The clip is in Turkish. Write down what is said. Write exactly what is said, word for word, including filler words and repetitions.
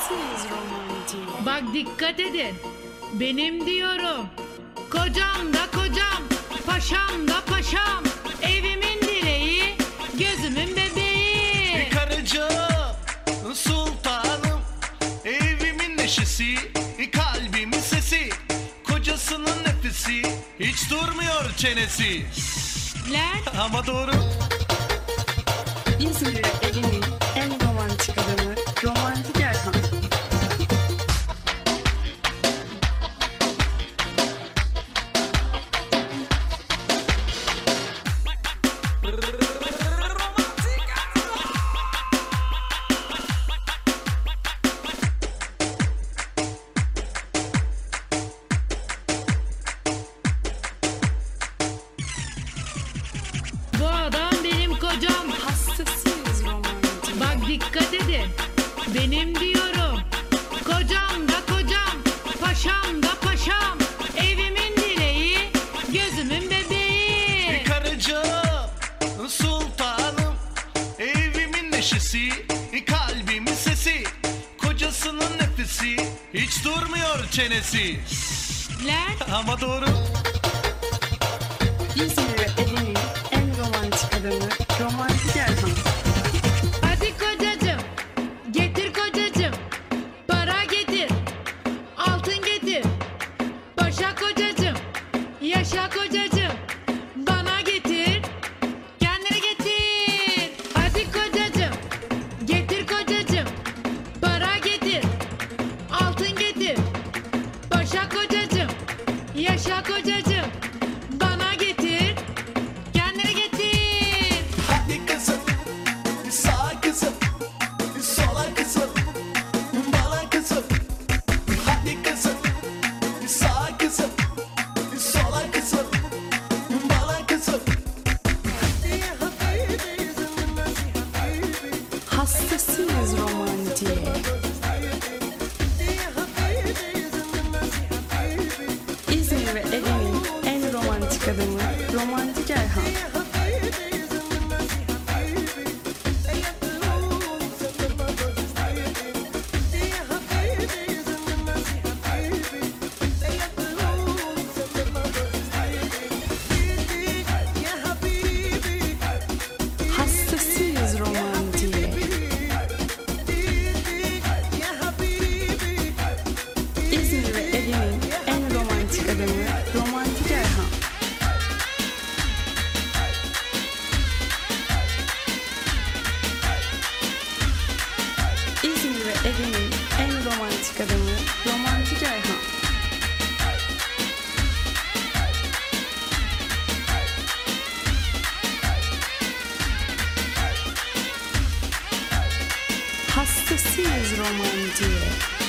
Hastasıyız romantiğe. Bak dikkat edin. Benim diyorum. Kocam da kocam, paşam da paşam. Evimin direği, gözümün bebeği. Karıcığım, sultanım, evimin neşesi, kalbimin sesi, kocasının nefesi, hiç durmuyor çenesi. Lan Ama doğru. İzmir'de evinin en romantik adamı Romantik Erhan. bu adam benim kocam. Hastasıyız romantiğe. Bak dikkat edin. Benim diyorum. Kocam da kocam, paşam da paşam. Evimin direği, gözümün bebeği. Karıcığım, sultanım, evimin neşesi, kalbimin sesi, kocasının nefesi, hiç durmuyor çenesi. Lan Ama doğru. İzmir'de evinin en romantik adamı Romantik Erhan. hadi kocacığım, getir kocacığım. Para getir, altın getir. Paşa kocacığım, yaşa kocacığım. Bana getir, kendine getir. Hadi kocacığım, getir kocacığım. Para getir, altın getir. Paşa kocacığım, yaşa kocacığım. Bana getir, kendine getir. Hadi kızım, sağ kızım, sola kızım, bana kızım. Hadi kızım, sağ kızım, sola kızım, bana kızım. Hastasıyız romantiğe. İzmir ve evinin en romantik adamı Romantik Erhan. Hastasıyız romantiğe. İzmir ve evinin en romantik adamı Romantik Erhan. İzmir ve evinin en romantik adamı Romantik Erhan. Hastasıyız romantiğe.